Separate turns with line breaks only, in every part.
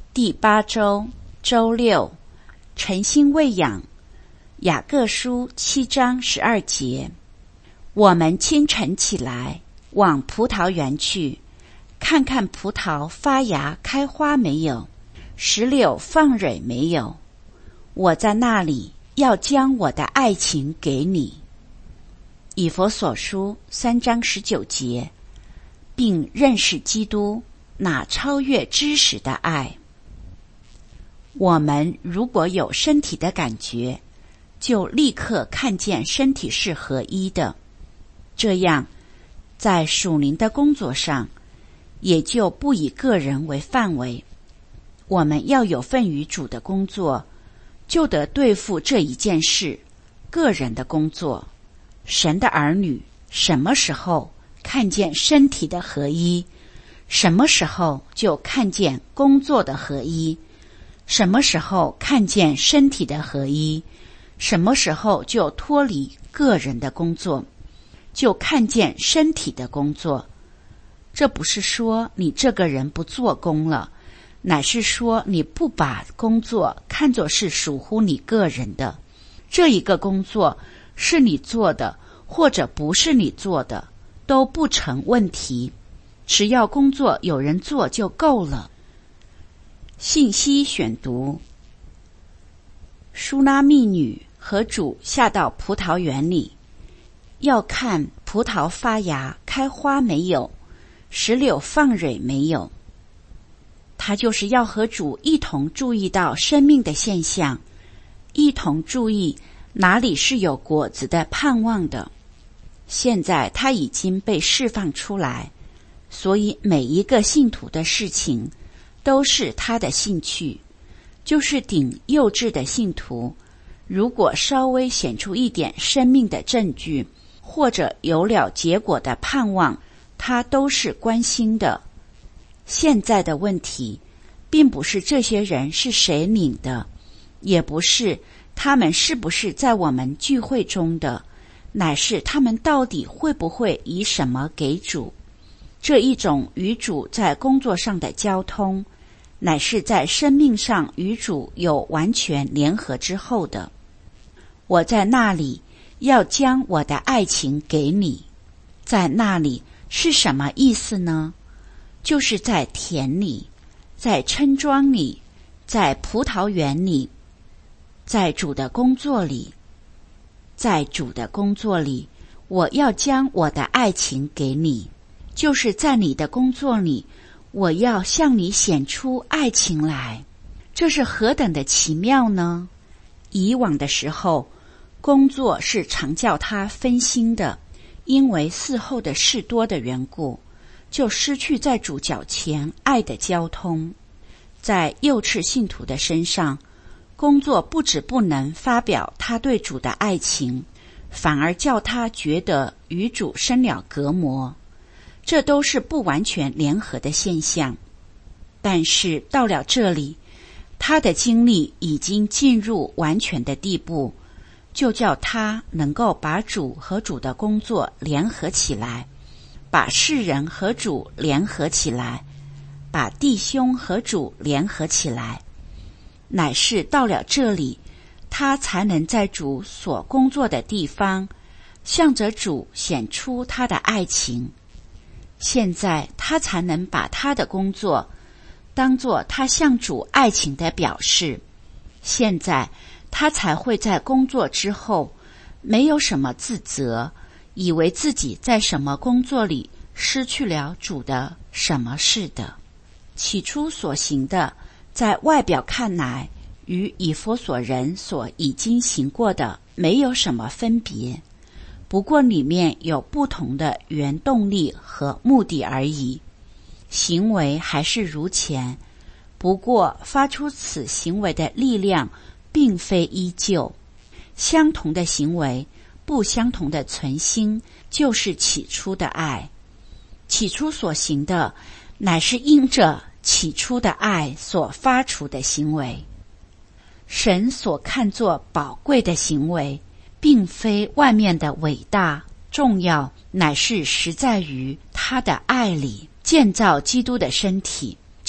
第8周周六，诚心喂养。雅各书7章12节，我们清晨起来，往葡萄园去，看看葡萄发芽开花没有，石榴放蕊没有。我在那里要将我的爱情给你。以弗所书3章19节，并认识基督那超越知识的爱。我们如果有身体的感觉，就立刻看见身体是合一的，这样在属灵的工作上也就不以个人为范围。我们要有份于主的工作，就得对付这一件事，个人的工作。神的儿女什么时候看见身体的合一，什么时候就看见工作的合一，什么时候看见身体的合一，什么时候就脱离个人的工作，就看见身体的工作。这不是说你这个人不做工了，乃是说你不把工作看作是属乎你个人的。这一个工作是你做的，或者不是你做的，都不成问题，只要工作有人做就够了。信息选读：书拉密女和主下到葡萄园里，要看葡萄发芽开花没有，石榴放蕊没有。他就是要和主一同注意到生命的现象，一同注意哪里是有果子的盼望的。现在他已经被释放出来，所以每一个信徒的事情都是他的兴趣。就是顶幼稚的信徒，如果稍微显出一点生命的证据，或者有了结果的盼望，他都是关心的。现在的问题并不是这些人是谁领的，也不是他们是不是在我们聚会中的，乃是他们到底会不会以什么给主。这一种与主在工作上的交通，乃是在生命上与主有完全联合之后的。我在那里要将我的爱情给你。在那里是什么意思呢？就是在田里，在村庄里，在葡萄园里，在主的工作里。在主的工作里，我要将我的爱情给你。就是在你的工作里，我要向你显出爱情来。这是何等的奇妙呢？以往的时候，工作是常叫他分心的，因为伺候的事多的缘故，就失去在主脚前爱的交通。在幼稚信徒的身上，工作不只不能发表他对主的爱情，反而叫他觉得与主生了隔膜。这都是不完全联合的现象。但是到了这里，他的经历已经进入完全的地步，就叫他能够把主和主的工作联合起来，把世人和主联合起来，把弟兄和主联合起来。乃是到了这里，他才能在主所工作的地方，向着主显出他的爱情。现在他才能把他的工作当作他向主爱情的表示。现在他才会在工作之后没有什么自责，以为自己在什么工作里失去了主的什么事的。起初所行的，在外表看来与以弗所人所已经行过的没有什么分别，不过里面有不同的原动力和目的而已。行为还是如前，不过发出此行为的力量并非依旧。相同的行为，不相同的存心，就是起初的爱。起初所行的，乃是因着起初的爱所发出的行为。神所看作宝贵的行为，并非外面的伟大重要，乃是实在于他的爱里建造基督的身体。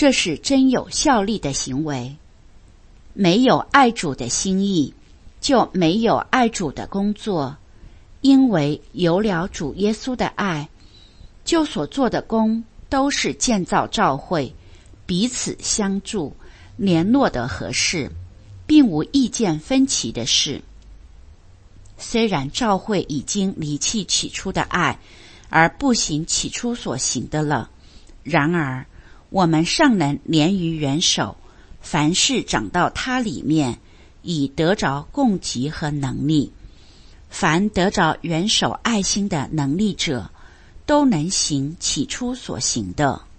这是真有效力的行为。没有爱主的心意，就没有爱主的工作。因为有了主耶稣的爱，就所做的工都是建造教会，彼此相助，联络得合适，并无意见分歧的事。虽然教会已经离弃起初的爱，而不行起初所行的了，然而我们尚能连于元首，凡事长到他里面，以得着供给和能力。凡得着元首爱心的能力者，都能行起初所行的。